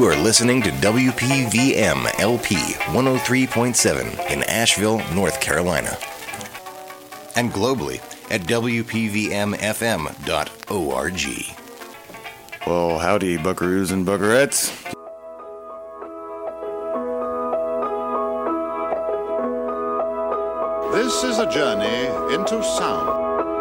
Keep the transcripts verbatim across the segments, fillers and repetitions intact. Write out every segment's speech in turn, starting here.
You are listening to W P V M L P one oh three point seven in Asheville, North Carolina. And globally at W P V M F M dot org. Well, howdy, buckaroos and buckarettes. This is a journey into sound.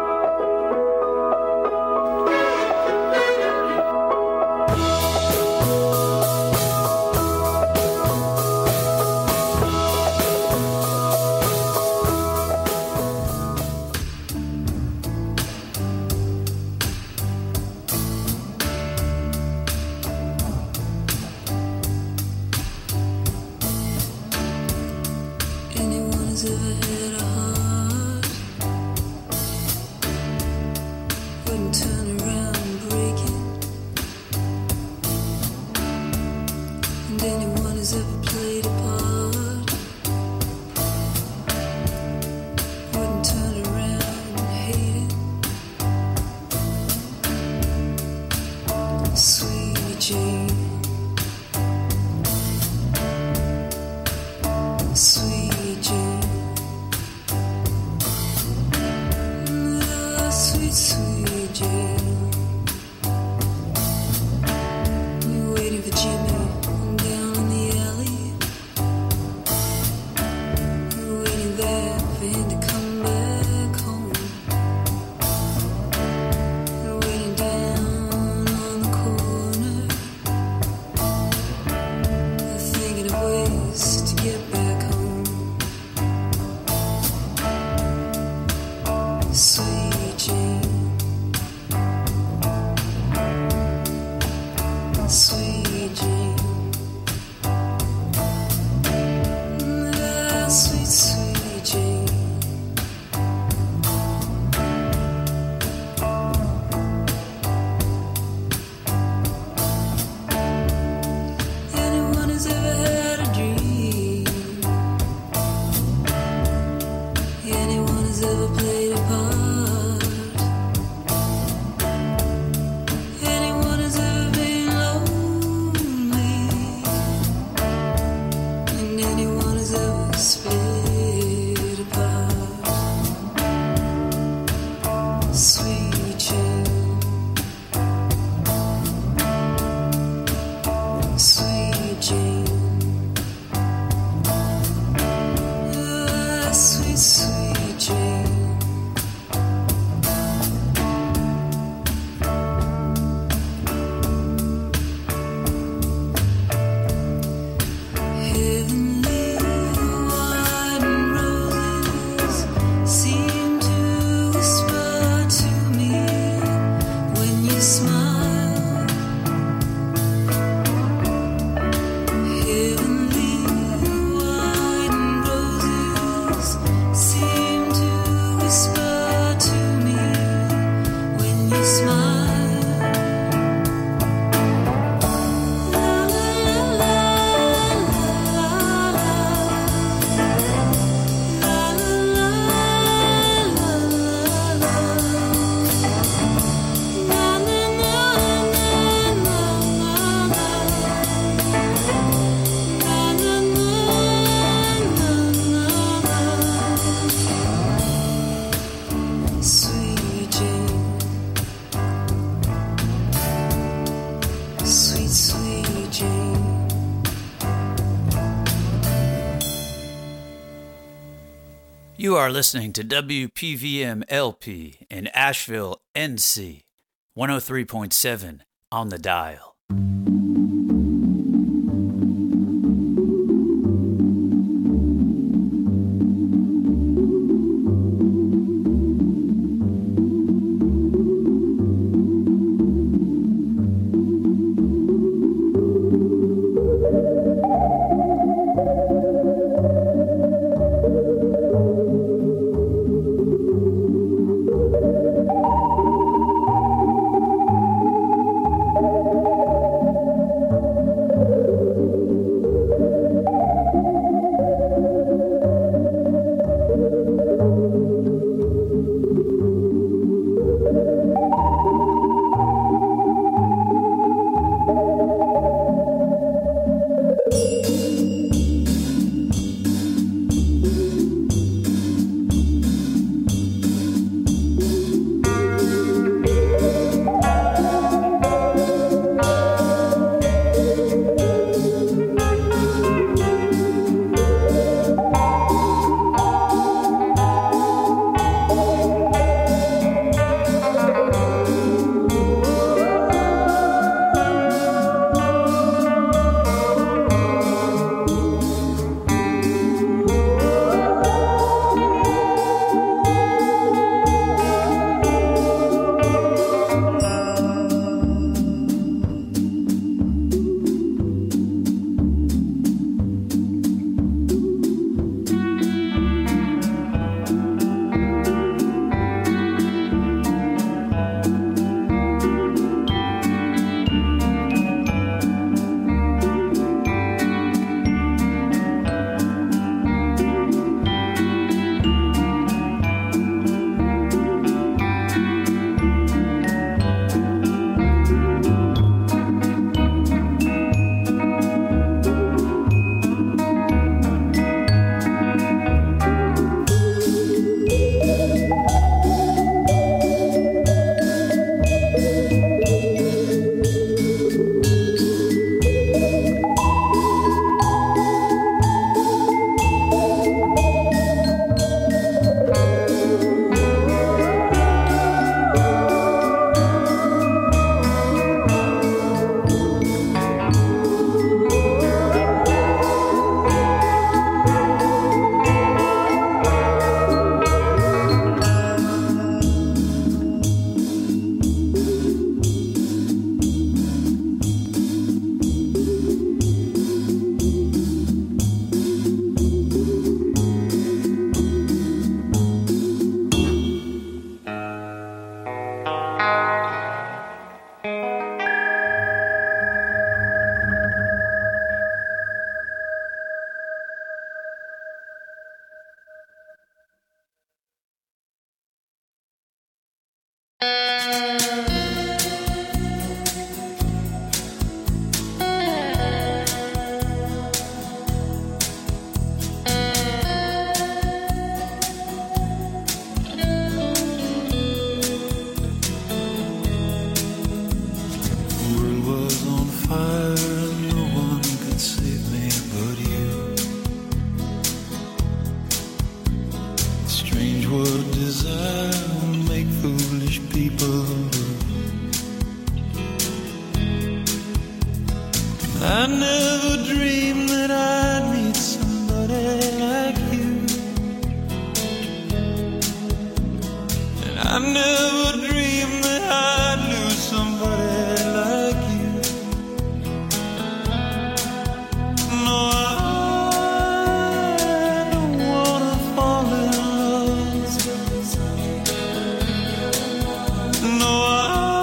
You are listening to W P V M L P in Asheville, N C, one oh three point seven on the dial. I never dreamed that I'd meet somebody like you, and I never dreamed that I'd lose somebody like you. No, I don't wanna fall in love. No, I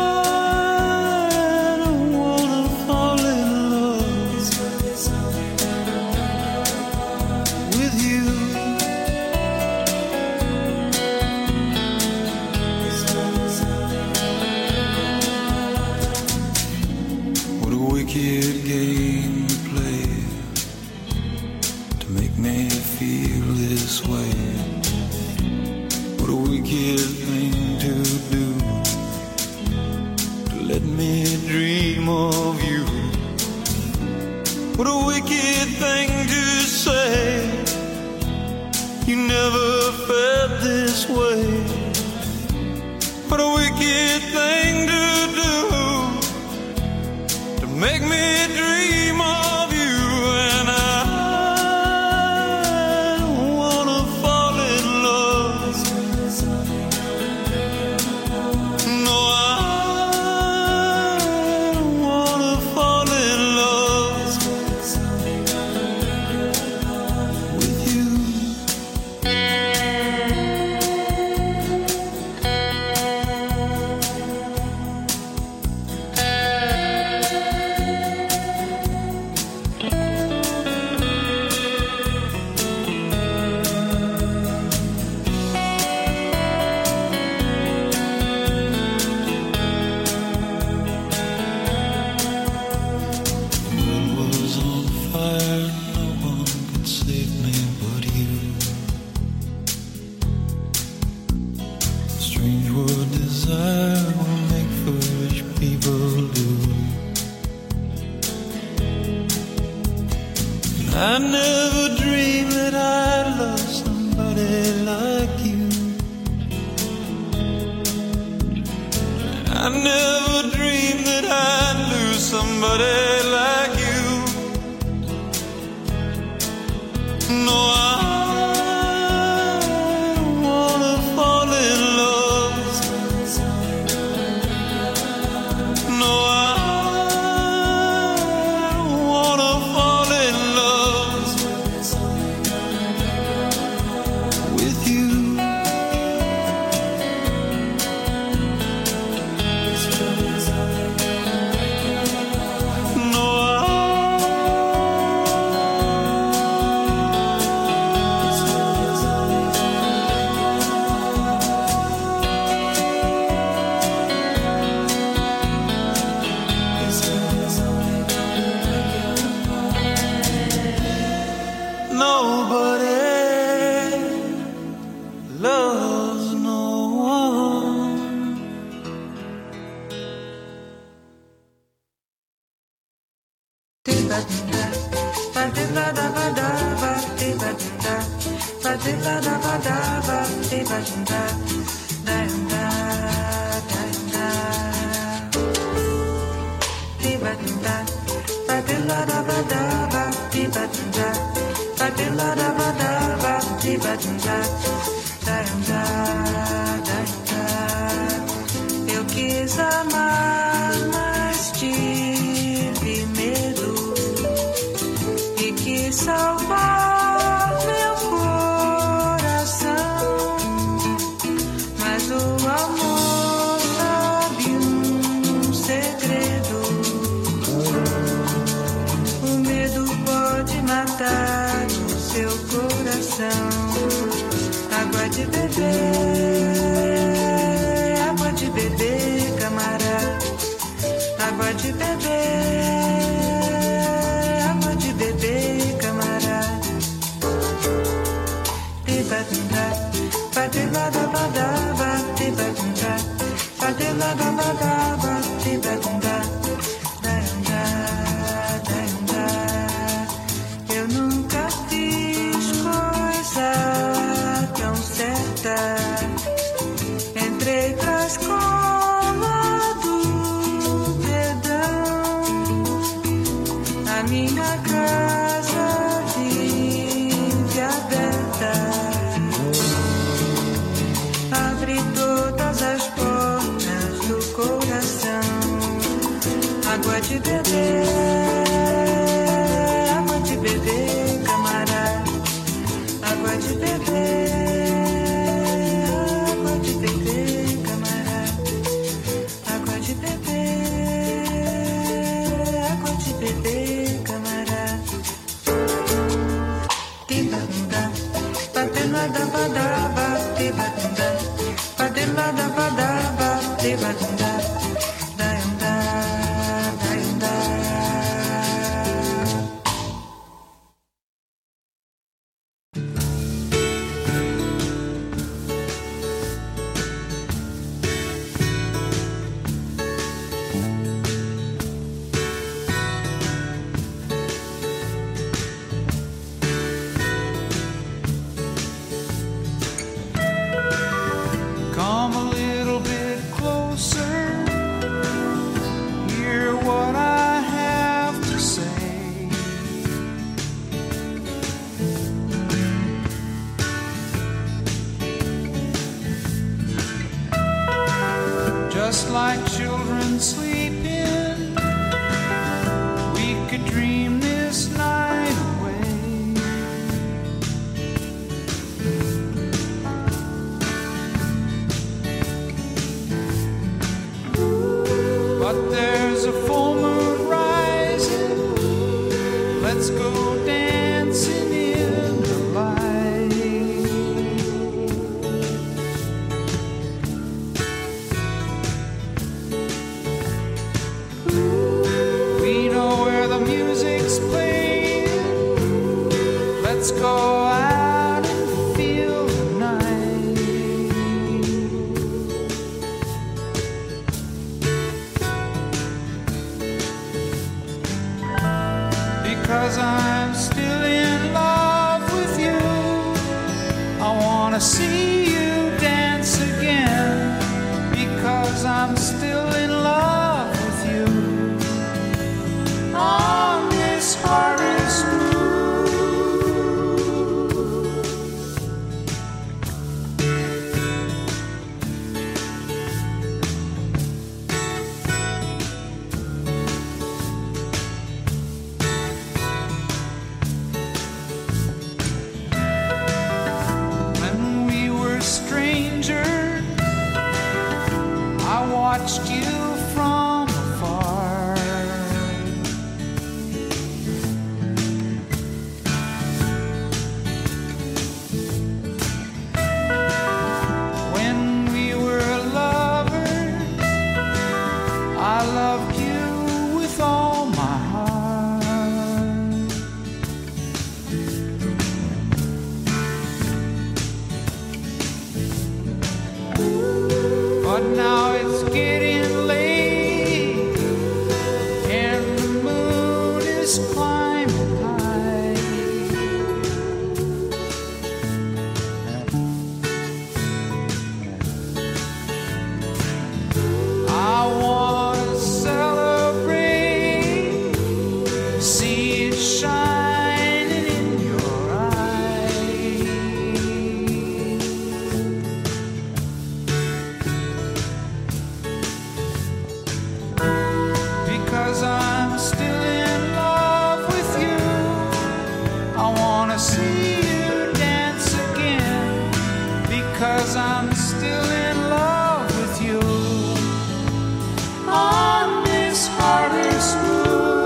eu quis amar, mas tive medo e quis salvar meu coração, mas o amor sabe um segredo, o medo pode matar o seu coração. Água de beber, água de beber, camarada. Água de beber, água de beber, camarada. Tibadunda, badilada-badaba, tibadunda, badilada-badaba, tibadunda, daiunda, daiunda. Eu nunca fiz coisa tão certa. Entrei pra escola do perdão, coração. Água de beber, água de beber, camarada. Água de beber, água de beber, camarada. Água de beber, água de beber, camarada. Tibanda, patenada badaba, tibanda, patenada badaba, tibanda. Just like children sleeping, we could dream this night away. But there's a full moon rising, let's go dancing in the light. Let's go out and feel the night. Because I'm still in love with you, I wanna see you dance again. Because I'm still in love with you, on this hardest route. Watched you from afar. When we were lovers, I loved you with all my heart. But now it's getting late and the moon is climbing high. I want to celebrate, see it shining in your eyes. Because I'm still in love with you, I wanna see you dance again. Because I'm still in love with you, on this hardest route.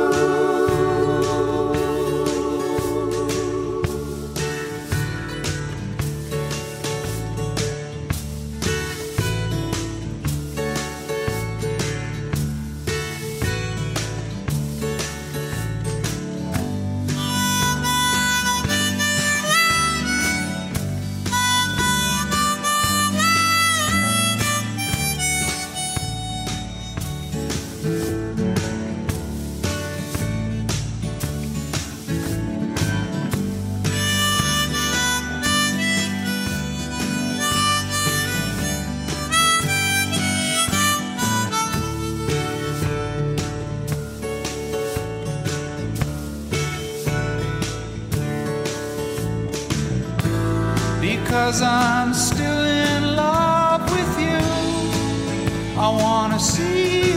Because I'm still in love with you, I wanna see you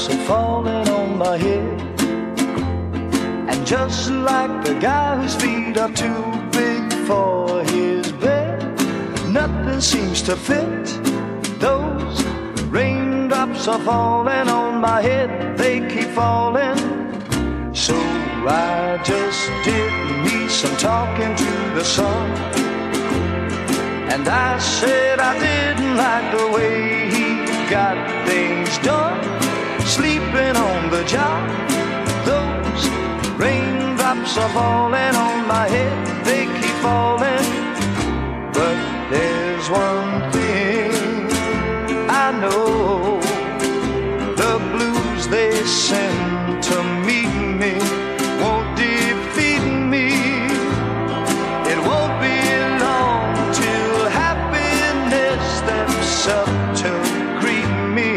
raindrops are falling on my head. And just like the guy whose feet are too big for his bed, nothing seems to fit. Those raindrops are falling on my head, they keep falling. So I just did me some talking to the sun, and I said I didn't like the way he got things done, sleeping on the job. Those raindrops are falling on my head, they keep falling. But there's one thing I know, the blues they send to meet me won't defeat me. It won't be long till happiness steps up to greet me.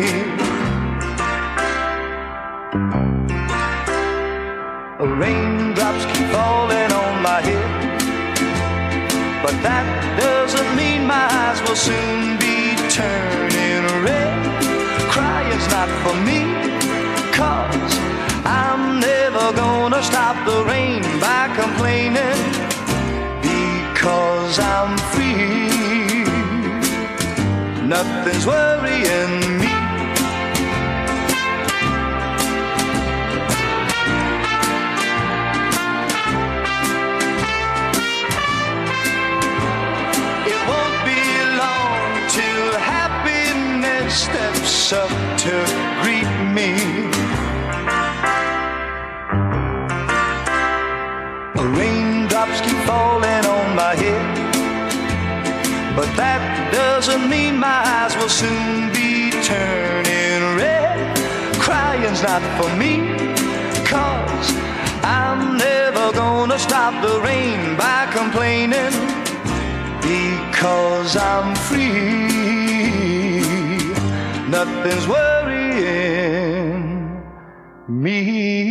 Raindrops keep falling on my head, but that doesn't mean my eyes will soon be turning red. Crying's not for me, 'cause I'm never gonna stop the rain by complaining, because I'm free. Nothing's worrying me. Steps up to greet me. Raindrops keep falling on my head, but that doesn't mean my eyes will soon be turning red. Crying's not for me, 'cause I'm never gonna stop the rain by complaining, because I'm free. Nothing's worrying me.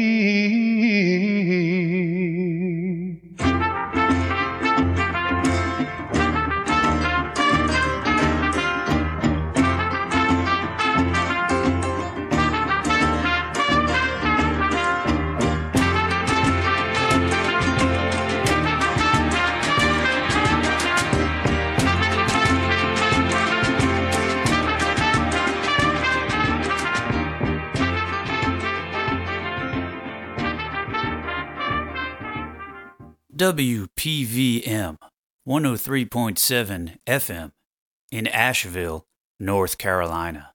W P V M one oh three point seven F M in Asheville, North Carolina.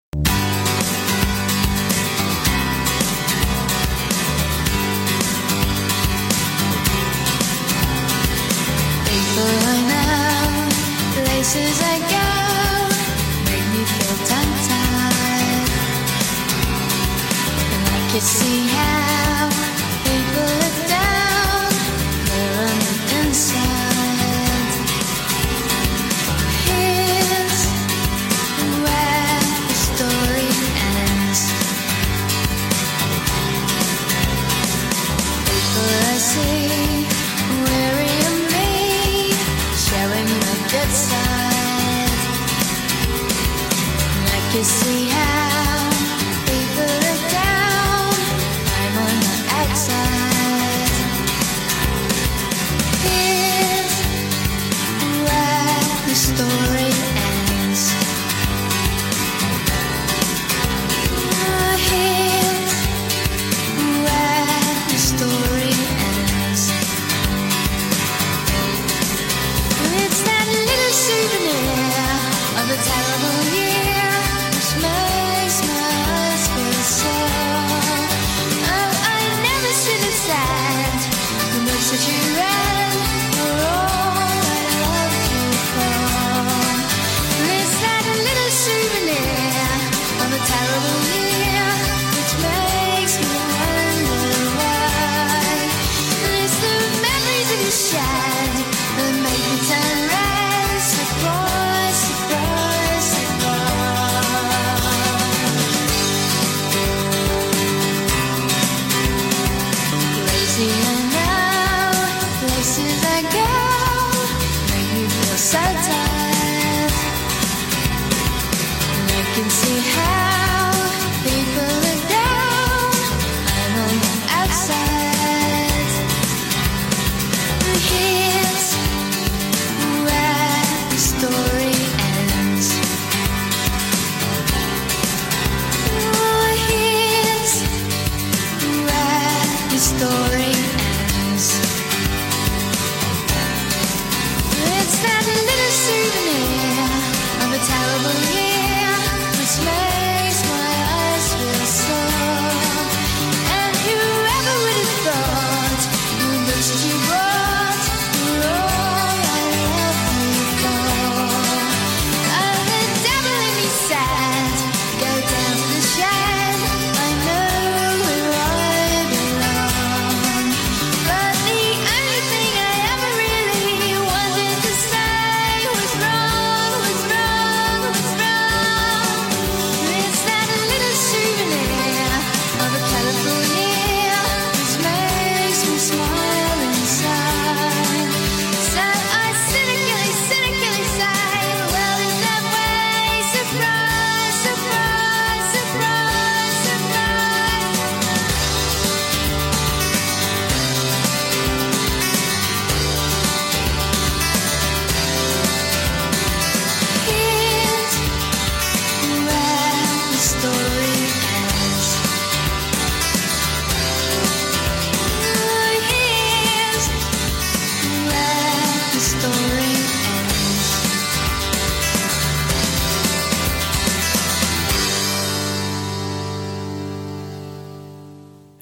People I know, places I go, make me feel tongue-tied. And I can see how people look down there on the inside. Here's where the story ends. People I see weary of me, showing my good side. And I can see how people look down, I'm on the outside. Here's where the story ends. Ah, here's where the story ends. It's that little souvenir of a terrible year. The smell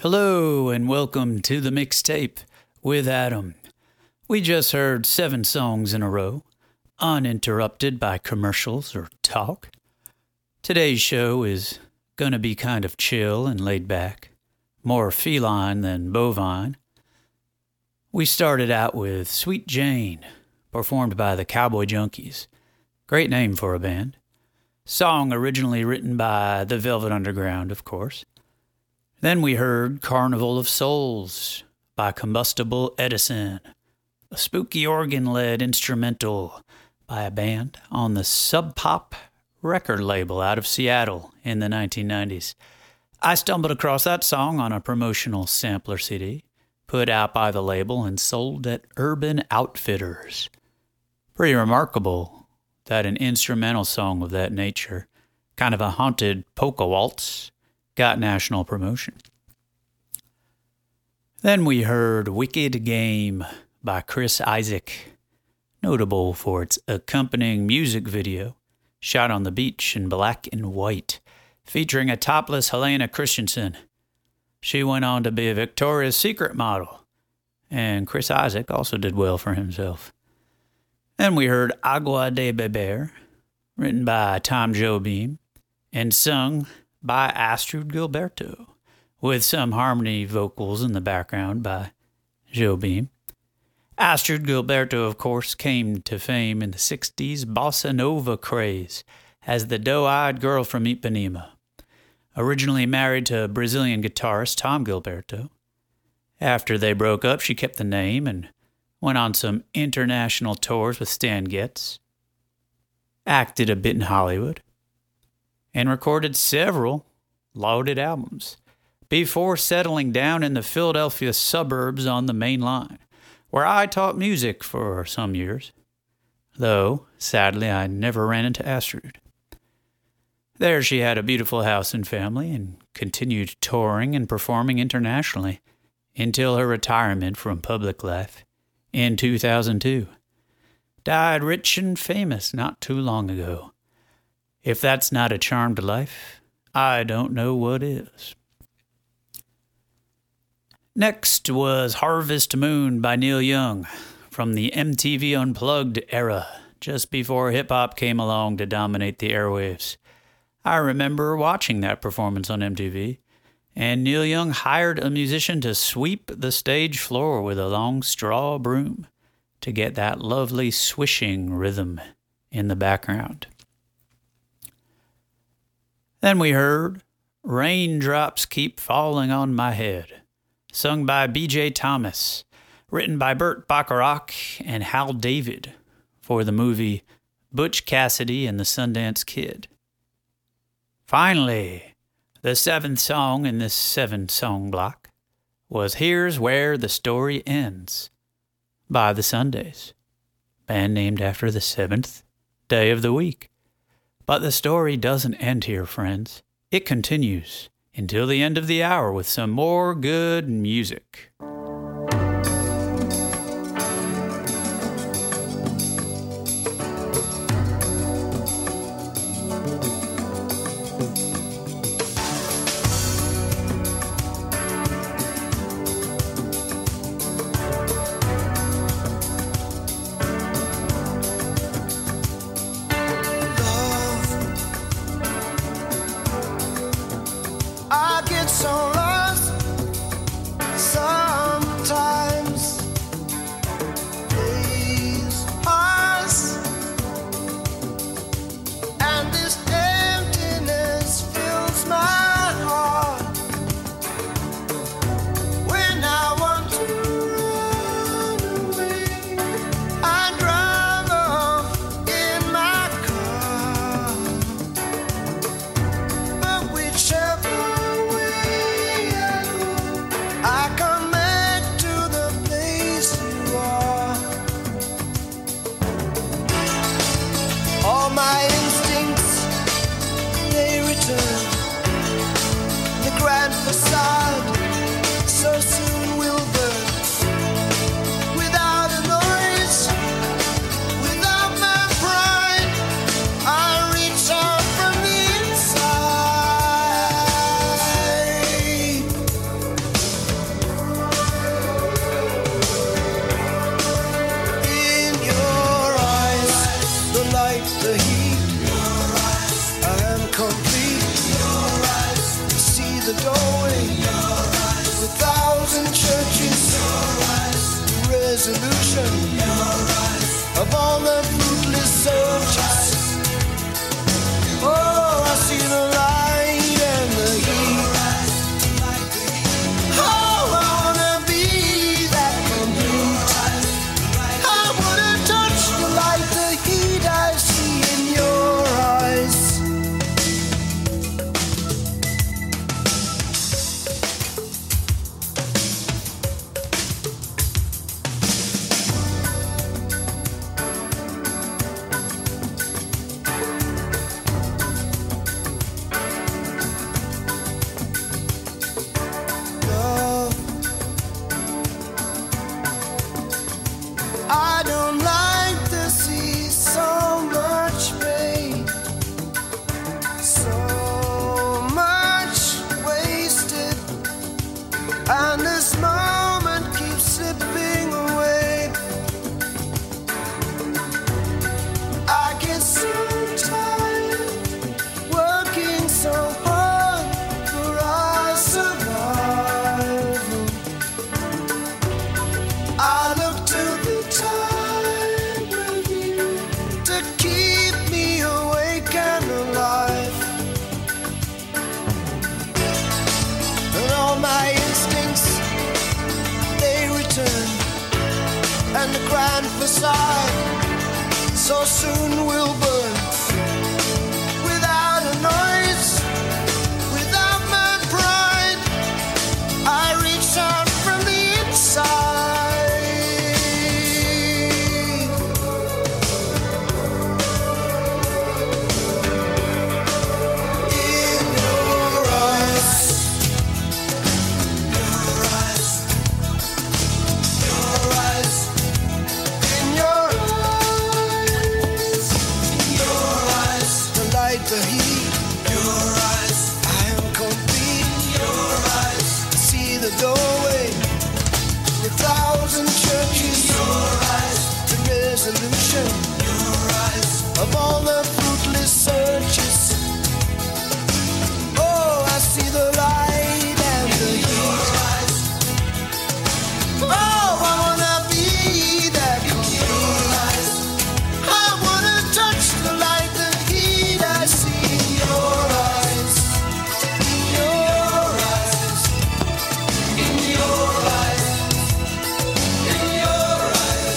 Hello and welcome to the mixtape with Adam. We just heard seven songs in a row, uninterrupted by commercials or talk. Today's show is gonna be kind of chill and laid back, more feline than bovine. We started out with Sweet Jane, performed by the Cowboy Junkies. Great name for a band. Song originally written by the Velvet Underground, of course. Then we heard Carnival of Souls by Combustible Edison, a spooky organ-led instrumental by a band on the Sub Pop record label out of Seattle in the nineteen nineties. I stumbled across that song on a promotional sampler C D, put out by the label and sold at Urban Outfitters. Pretty remarkable that an instrumental song of that nature, kind of a haunted polka waltz, got national promotion. Then we heard Wicked Game by Chris Isaak, notable for its accompanying music video, shot on the beach in black and white, featuring a topless Helena Christensen. She went on to be a Victoria's Secret model, and Chris Isaak also did well for himself. Then we heard Agua de Beber, written by Tom Jobim, and sung by Astrud Gilberto, with some harmony vocals in the background by Jobim. Astrud Gilberto, of course, came to fame in the sixties bossa nova craze as the doe-eyed girl from Ipanema. Originally married to Brazilian guitarist Tom Gilberto. After they broke up, she kept the name and went on some international tours with Stan Getz, acted a bit in Hollywood, and recorded several lauded albums before settling down in the Philadelphia suburbs on the main line, where I taught music for some years, though, sadly, I never ran into Astrud. There she had a beautiful house and family and continued touring and performing internationally until her retirement from public life in two thousand two. Died rich and famous not too long ago. If that's not a charmed life, I don't know what is. Next was Harvest Moon by Neil Young from the M T V Unplugged era, just before hip-hop came along to dominate the airwaves. I remember watching that performance on M T V, and Neil Young hired a musician to sweep the stage floor with a long straw broom to get that lovely swishing rhythm in the background. Then we heard Raindrops Keep Falling on My Head, sung by B J Thomas, written by Burt Bacharach and Hal David for the movie Butch Cassidy and the Sundance Kid. Finally, the seventh song in this seven-song block was Here's Where the Story Ends by the Sundays, band named after the seventh day of the week. But the story doesn't end here, friends. It continues until the end of the hour with some more good music. I get so lost, so the heat. I am complete. See the doorway. A thousand churches. Resolution of all the fruitless searches. Oh, I see the light and the heat. Oh, I wanna be that complete. I wanna touch the light, the heat I see in your eyes. I don't like to see so much pain, so much wasted, and this moment keeps slipping away. I get so tired, working so hard for our survival. I look to the time with you to keep me awake and alive. And all my instincts, they return, and the grand facade so soon will burn. Without a noise, without my pride, I reach out from the inside. The heat, your eyes, I am complete. Your eyes, see the doorway, a thousand churches. Your eyes, the resolution. Your eyes, of all the fruitless searches. Oh, I see the light and the heat. Oh, I wanna be that complete. I wanna touch the light, the heat I see in your eyes, in your eyes, in your eyes, in your eyes.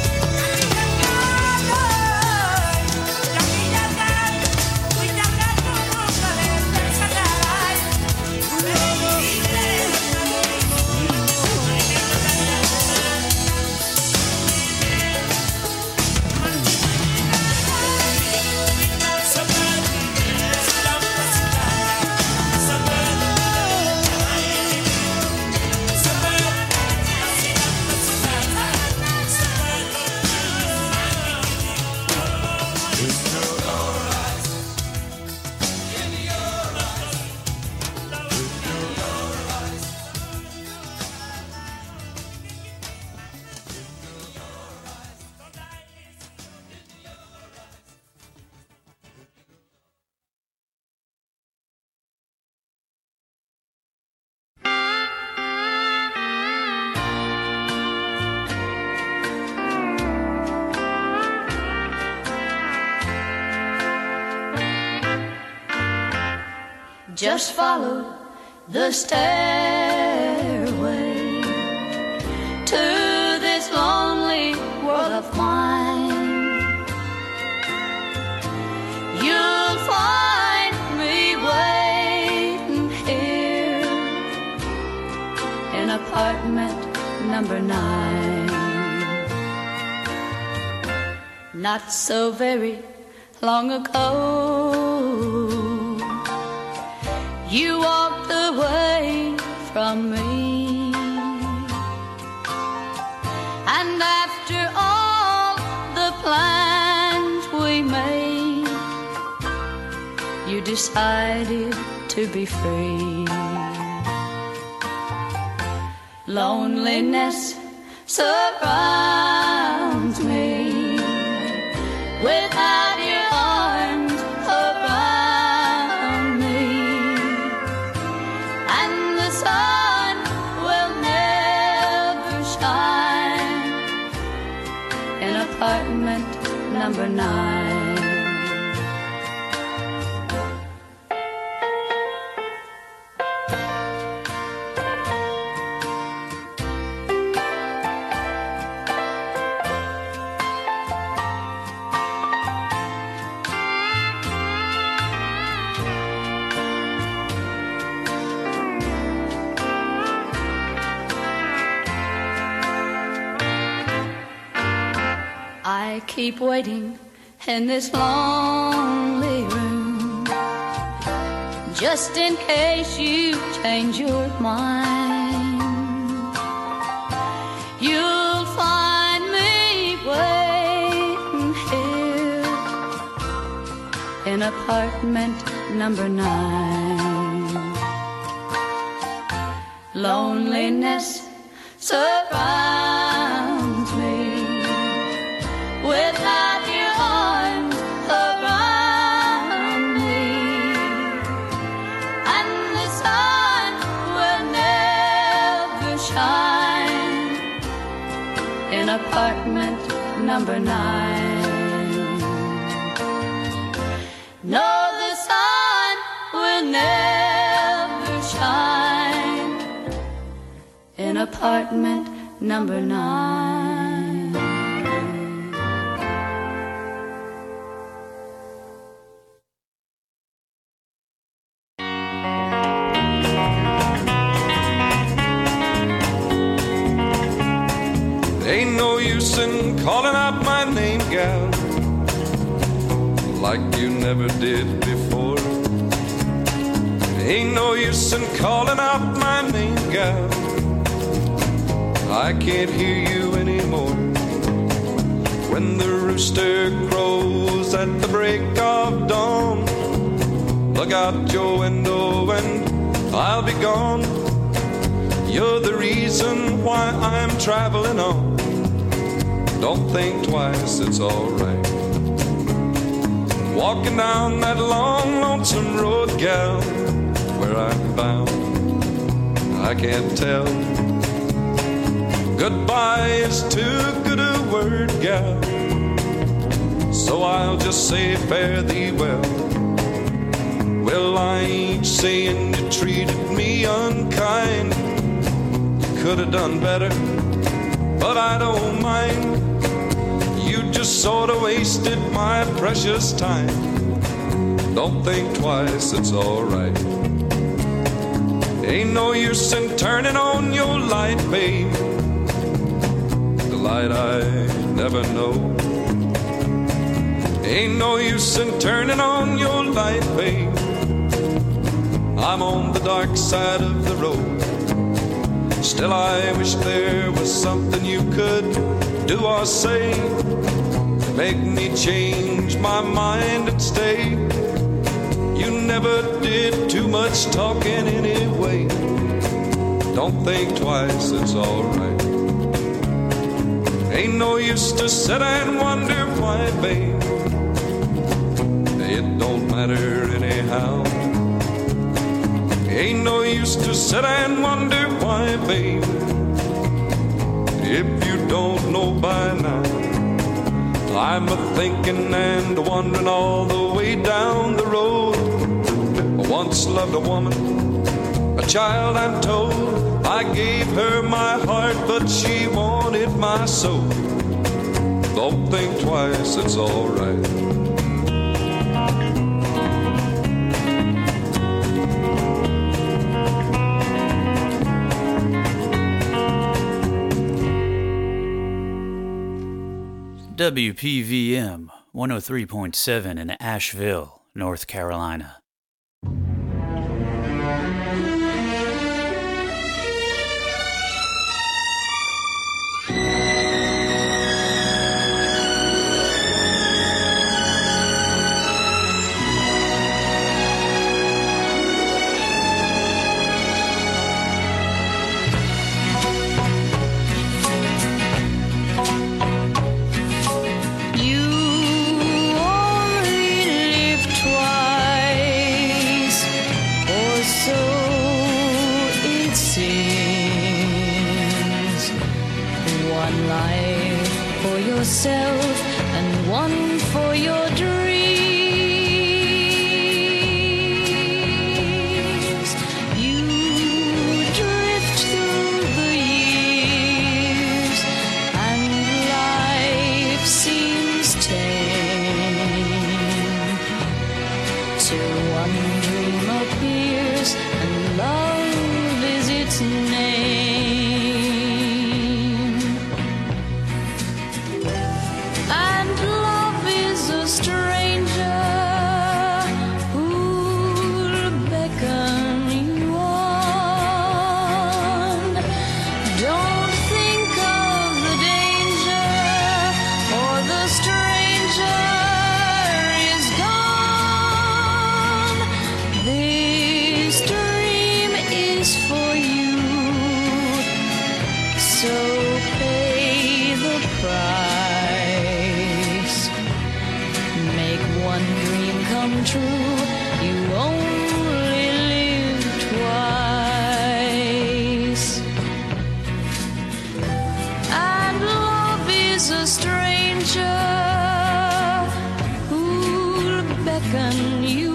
Just follow the stairway to this lonely world of mine. You'll find me waiting here in apartment number nine. Not so very long ago, you walked away from me, and after all the plans we made, you decided to be free. Loneliness surrounds me without your arms. apartment number nine. I keep waiting in this lonely room, just in case you change your mind. You'll find me waiting here in apartment number nine. Loneliness surrounds me without your arms around me, and the sun will never shine in apartment number nine. No, the sun will never shine in apartment number nine. Ain't no use in calling out my name, gal, like you never did before. Ain't no use in calling out my name, gal, I can't hear you anymore. When the rooster crows at the break of dawn, look out your window and I'll be gone. You're the reason why I'm traveling on. Don't think twice, it's alright. Walking down that long, lonesome road, gal, where I'm bound, I can't tell. Goodbye is too good a word, gal, so I'll just say fare thee well. Well, I ain't saying you treated me unkind, could have done better, but I don't mind. You just sort of wasted my precious time. Don't think twice, it's alright. Ain't no use in turning on your light, babe, the light I never know. Ain't no use in turning on your light, babe, I'm on the dark side of the road. Still I wish there was something you could do or say to make me change my mind and stay. You never did too much talking anyway. Don't think twice, it's alright. Ain't no use to sit and wonder why, babe, it don't matter anyhow. Ain't no use to sit and wonder why, babe, if you don't know by now. I'm a-thinking and a-wondering all the way down the road. I once loved a woman, a child I'm told. I gave her my heart, but she wanted my soul. Don't think twice, it's alright. W P V M one oh three point seven in Asheville, North Carolina. You only live twice. yourself and one for your dreams. You drift through the years and life seems tame till one dream appears and love is its name. And love is a stranger who'll beckon you on. Don't think of the danger, for the stranger is gone. This dream is for you, so pay the price. Make one dream come true. You only live twice. And love is a stranger who'll beckon you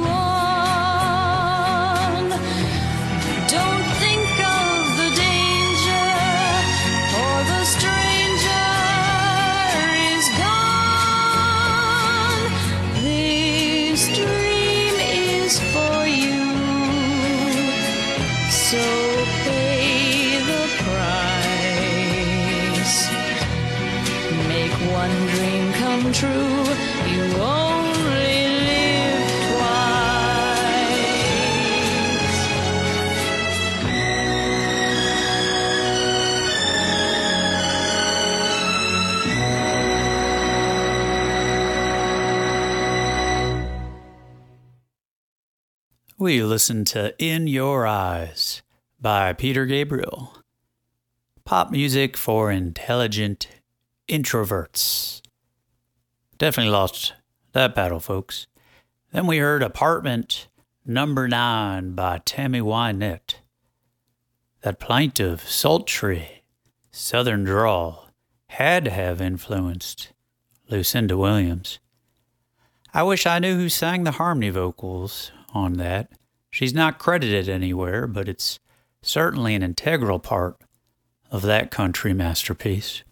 on. Don't think of the danger, for the stranger is gone. This dream is for you, so pay the price. Make one dream come true. You only live twice. We listened to In Your Eyes by Peter Gabriel. Pop music for intelligent introverts. Definitely lost that battle, folks. Then we heard Apartment Number Nine by Tammy Wynette. That plaintive, sultry, southern drawl had to have influenced Lucinda Williams. I wish I knew who sang the harmony vocals on that. She's not credited anywhere, but it's certainly an integral part of that country masterpiece.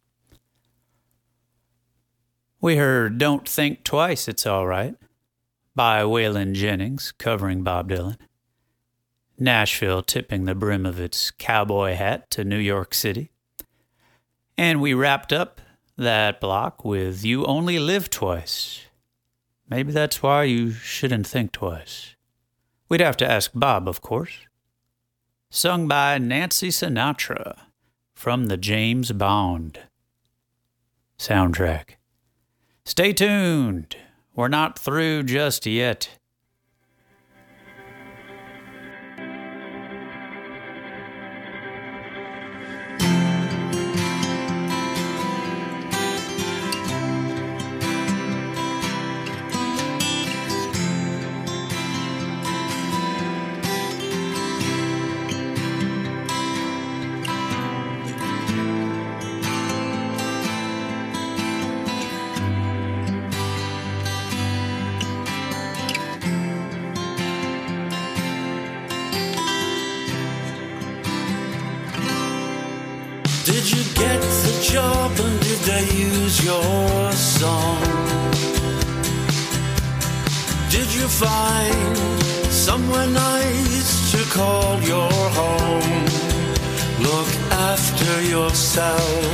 We heard Don't Think Twice, It's All Right by Waylon Jennings covering Bob Dylan. Nashville tipping the brim of its cowboy hat to New York City. And we wrapped up that block with You Only Live Twice. Maybe that's why you shouldn't think twice. We'd have to ask Bob, of course. Sung by Nancy Sinatra from the James Bond soundtrack. Stay tuned. We're not through just yet. Did you get the job and did they use your song? Did you find somewhere nice to call your home? Look after yourself.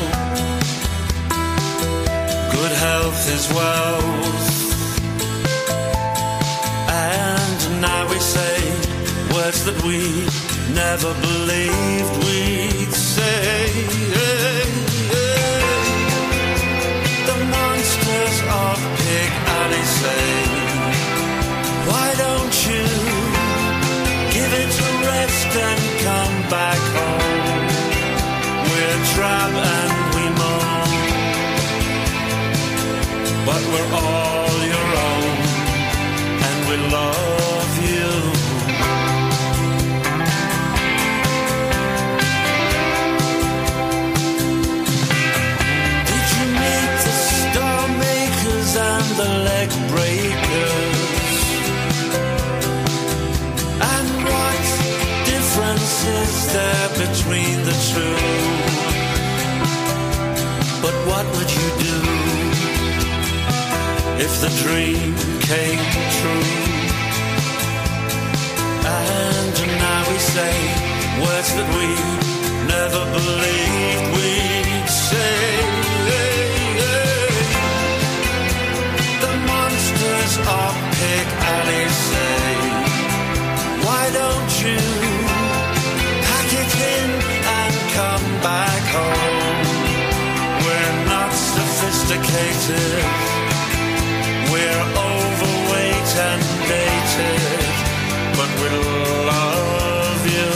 Good health is wealth. And now we say words that we never believed we'd say. The monsters of Pig Alley say, why don't you give it a rest and come back home? We're drab and we moan, but we're all your own and we love you. Did you meet the star neck breakers. And what difference is there between the two? But what would you do if the dream came true? And now we say words that we never believed we'd say. The monsters of Pig Alley say, why don't you pack it in and come back home? We're not sophisticated, we're overweight and dated, but we love you.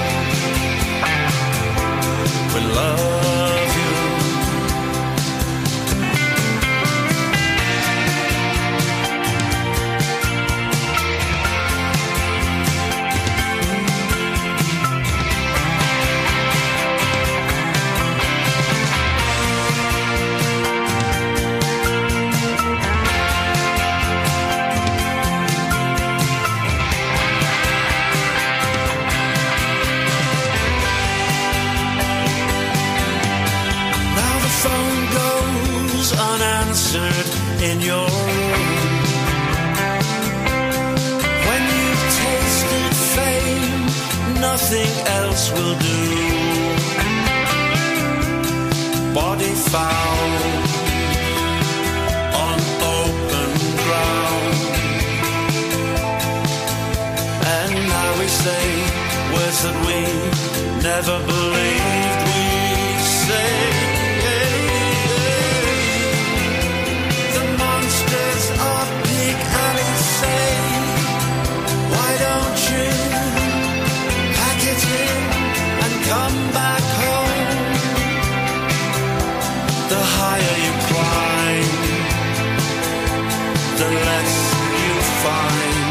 We love you. Unanswered in your room. When you've tasted fame, nothing else will do. Body foul on open ground. And now we say words that we never believed we'd say. Of Pig Alley say, why don't you pack it in and come back home? The higher you climb, the less you find.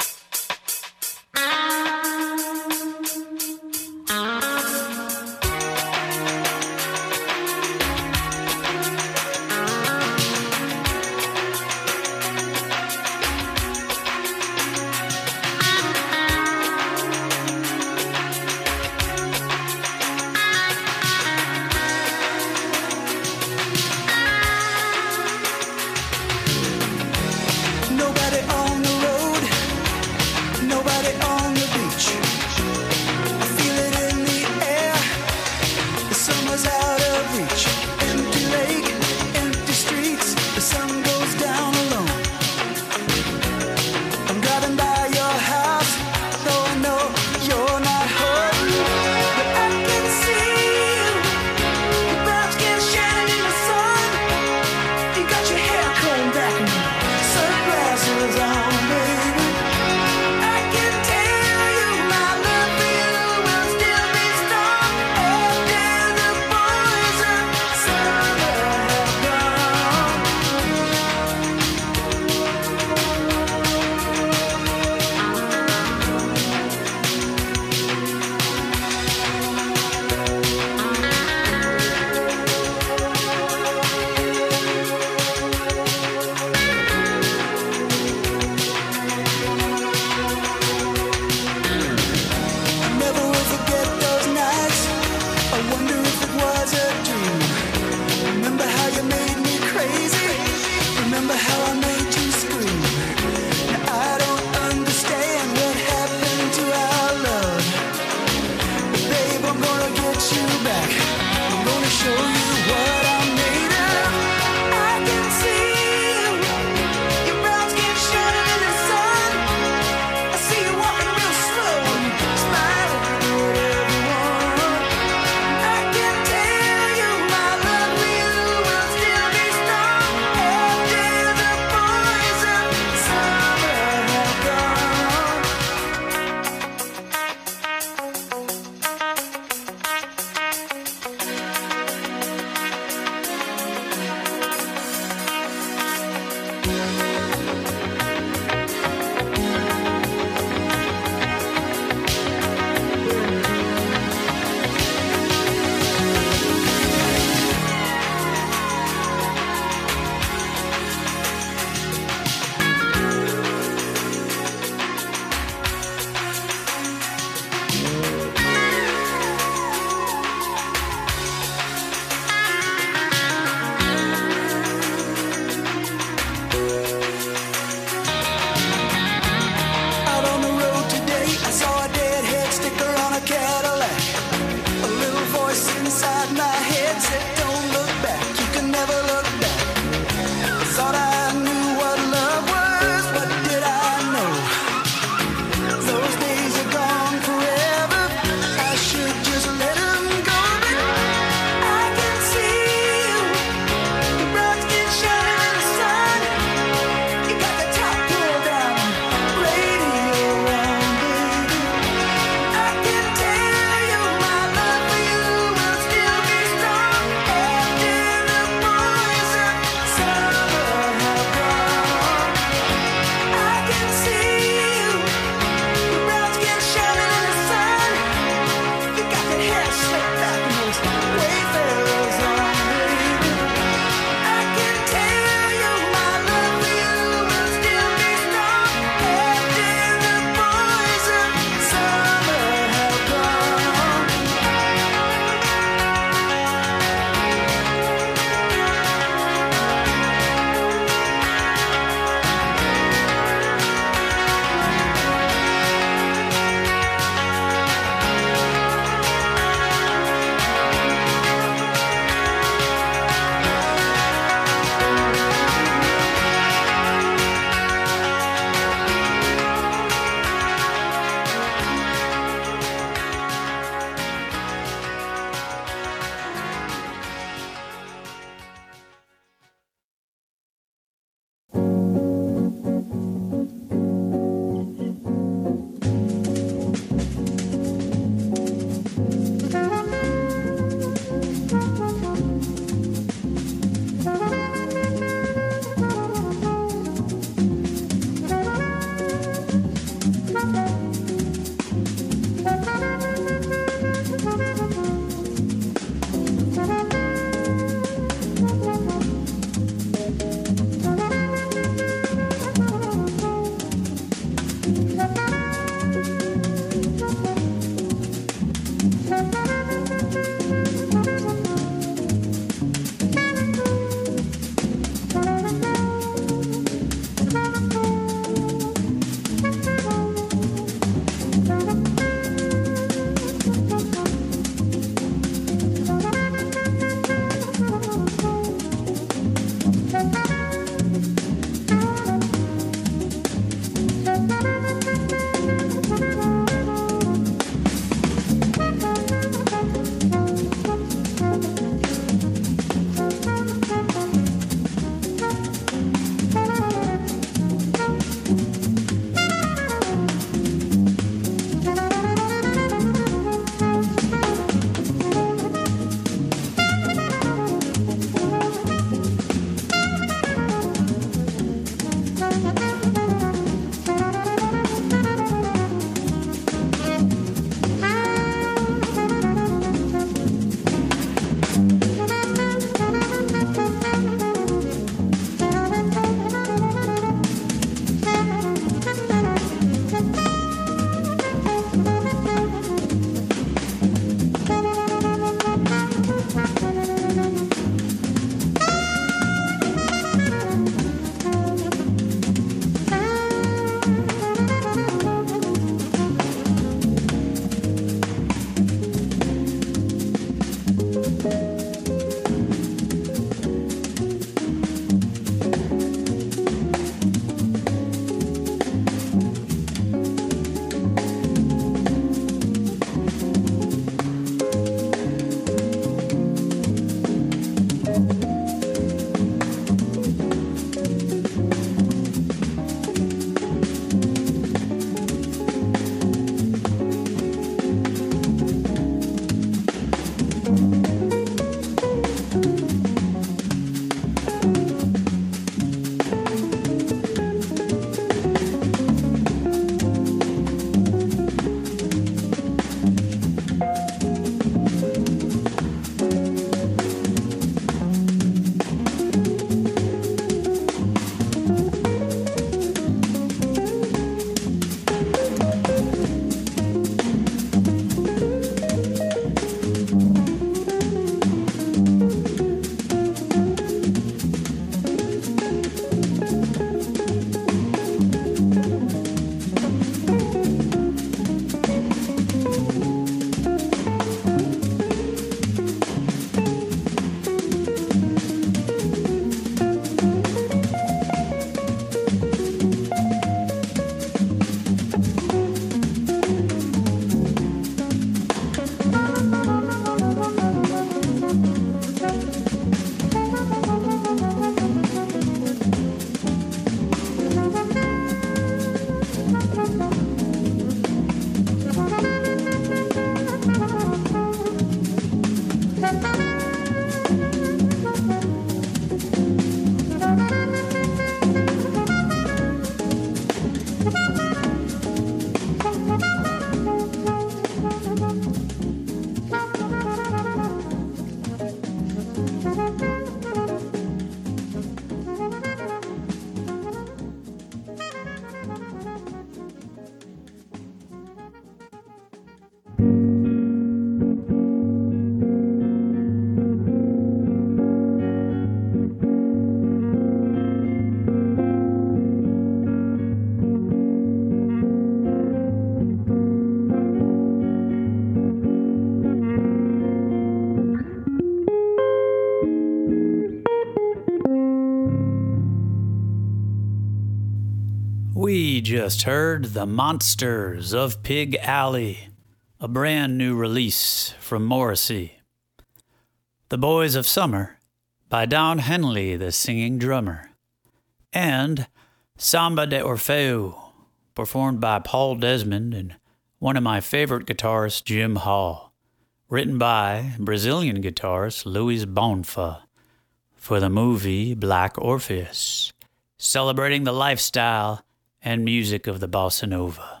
We just heard The Monsters of Pig Alley, a brand new release from Morrissey. The Boys of Summer by Don Henley, the singing drummer. And Samba de Orfeo, performed by Paul Desmond and one of my favorite guitarists, Jim Hall, written by Brazilian guitarist Luis Bonfa for the movie Black Orpheus, celebrating the lifestyle and music of the bossa nova.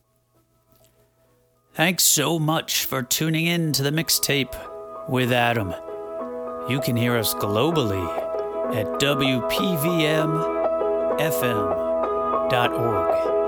Thanks so much for tuning in to the mixtape with Adam. You can hear us globally at W P V M F M dot org.